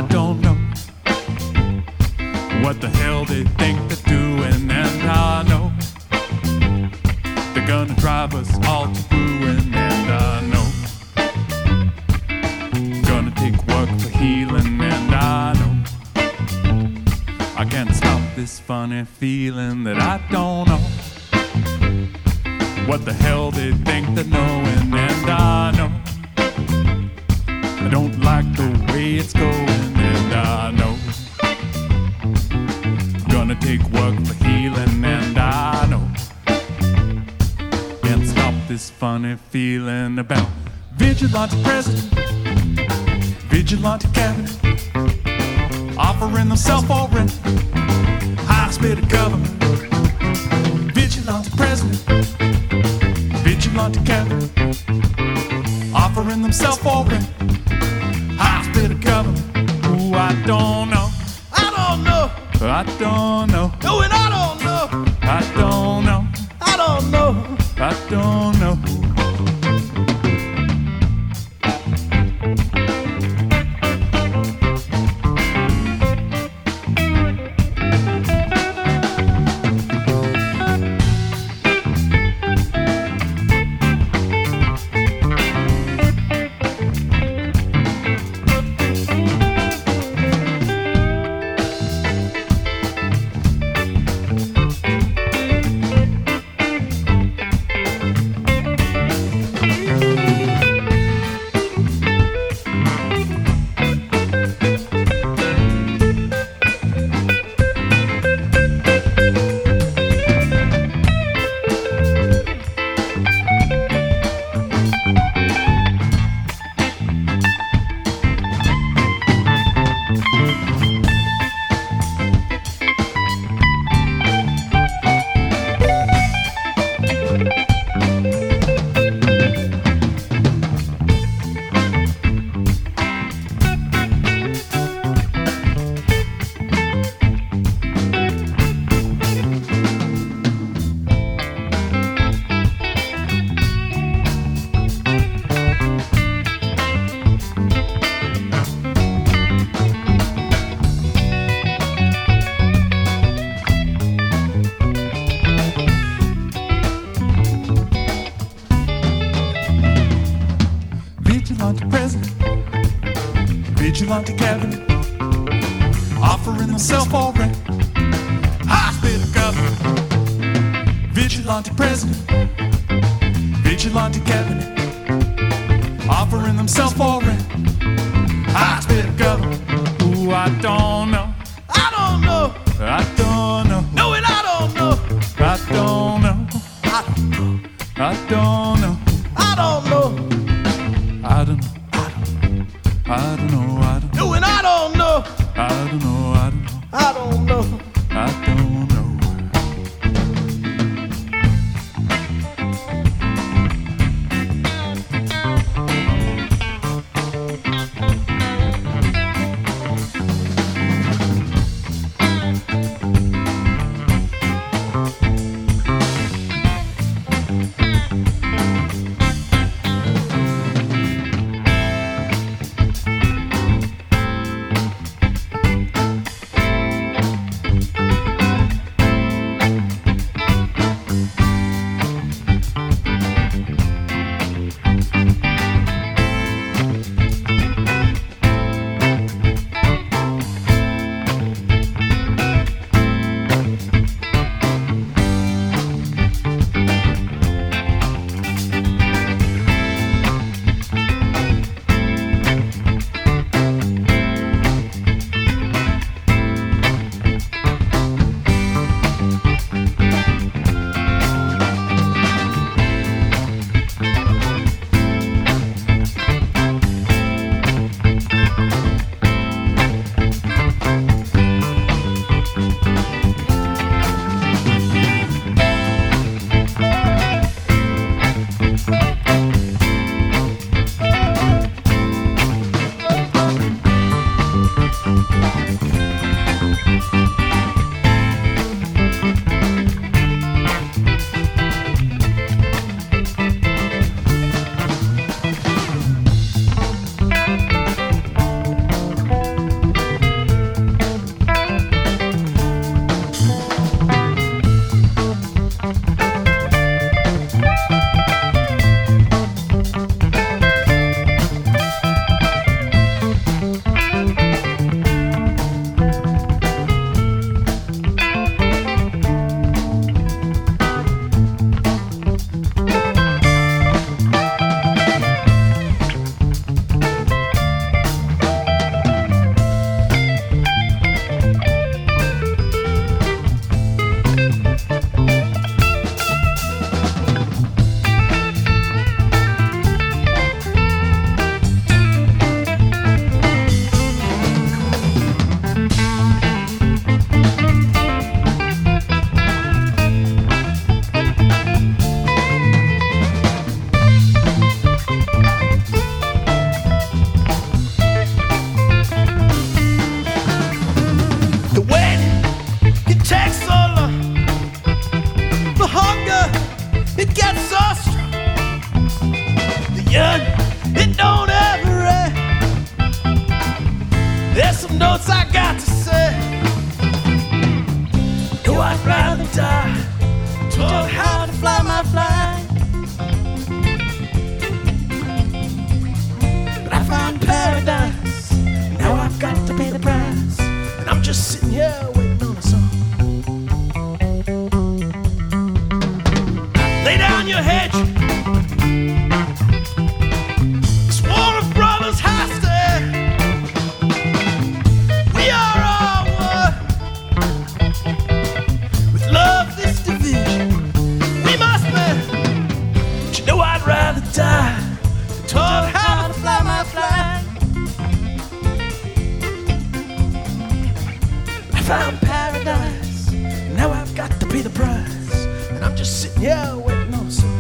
I don't know what the hell they think they're doing, and I know they're gonna drive us all to ruin, and I know gonna take work for healing, and I know I can't stop this funny feeling that I don't know what the hell they think they're knowing, and I know I don't like the way it's going, and I know gonna take work for healing, and I know can't stop this funny feeling about vigilante president, vigilante cabinet, offering themselves for rent, high-speed government, vigilante president, vigilante cabinet, offering themselves for rent, high-speed government. Ooh, I don't know. I don't know. I don't know. No, and I don't know. I don't know. I don't know. I don't know. Vigilante president, vigilante cabinet, offering themselves for rent, high-speed government, vigilante president, vigilante cabinet, offering themselves for rent, high-speed government. Ooh, I don't know. I don't know. I don't know. No, and I don't know. I don't know. I don't know. I don't know. I don't know. I don't know. I don't know. I don't know. No, and I don't know. I don't know. I don't know. I don't know. I don't know. There's some notes I got to say. No, I'd rather die. Taught how to fly my flag. But I found paradise. Now I've got to pay the price. And I'm just sitting here waiting on a song. Lay down your hedge. This war of brothers has to end. We are all one. With love, this division we must mend. But you know I'd rather die than taught how to fly my flag. I found paradise. Now I've got to pay the price. And I'm just sitting here waiting on a song.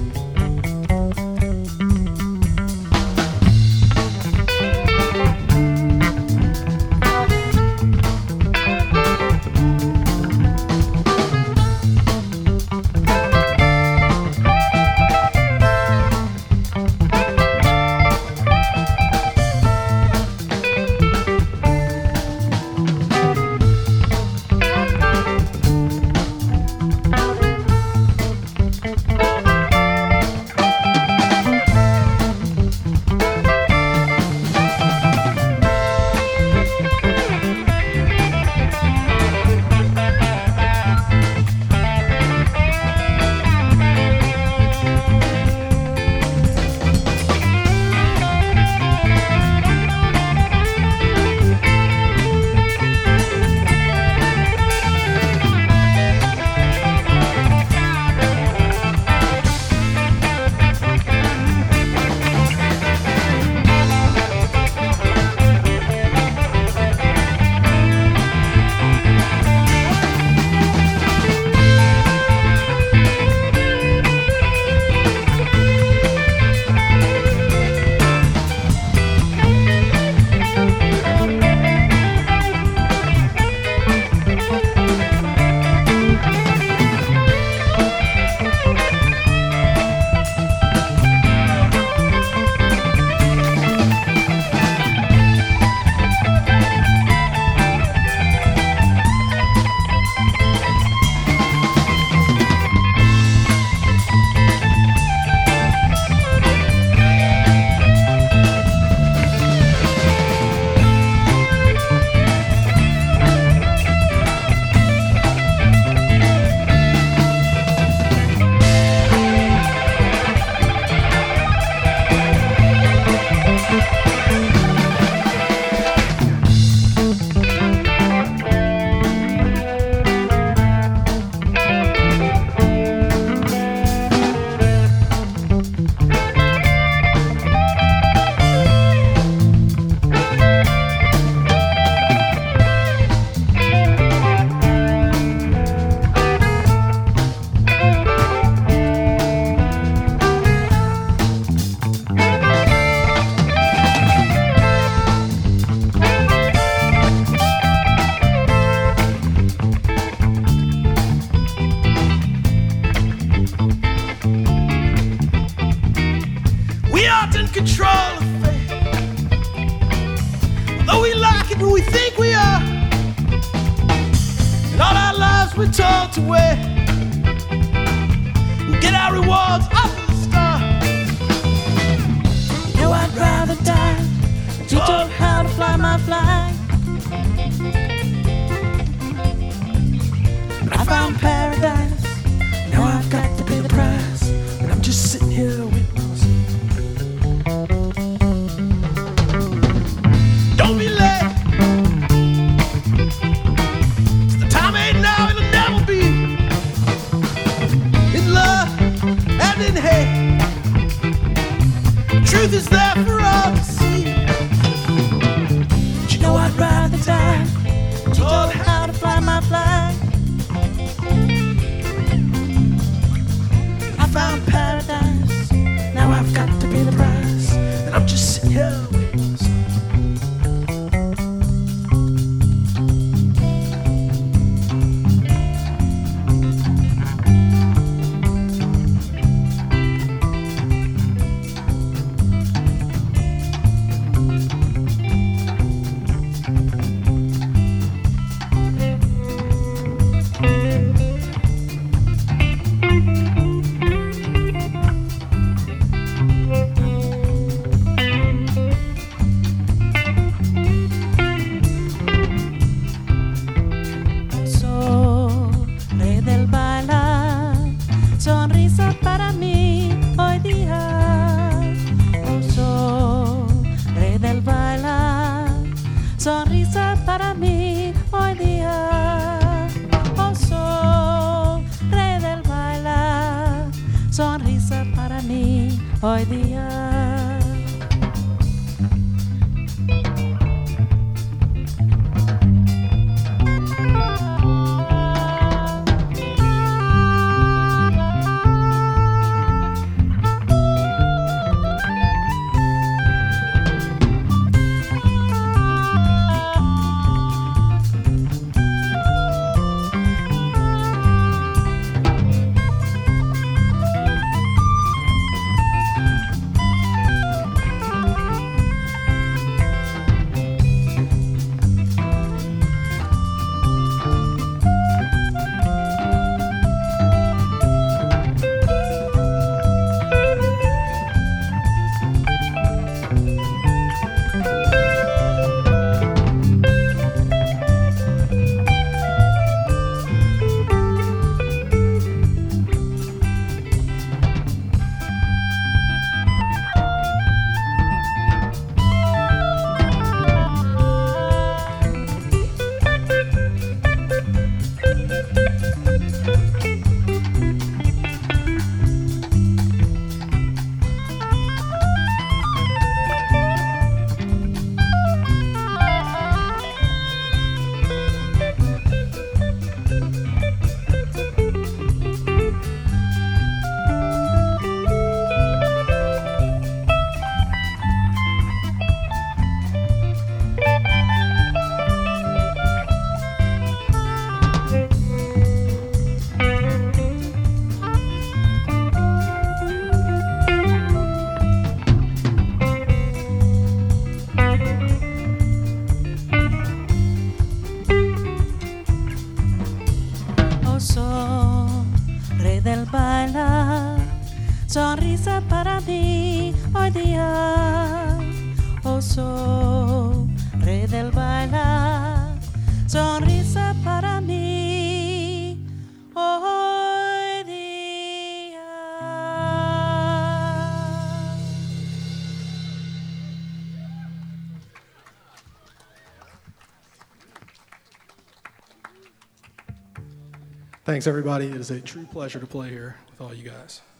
Control of fate. Although we like it, we think we are. And all our lives we're told to wait. We'll get our rewards up at the start. You know I'd rather die. You taught how to fly my flag. But I found paradise. Now I've got to pay the price. And I'm just sitting here waiting. Don't be late. The time ain't now, it'll never be. In love and in hate, truth is there for all to see. But you know I'd rather die. Taught how to fly my flag. sonrisa para mí hoy día. Oh sol, rey del bailar, sonrisa para mí hoy día. Rey del bailar, sonrisa para mí hoy día. Oh sol, rey del bailar, sonrisa para mí hoy día. Thanks, everybody. It is a true pleasure to play here with all you guys.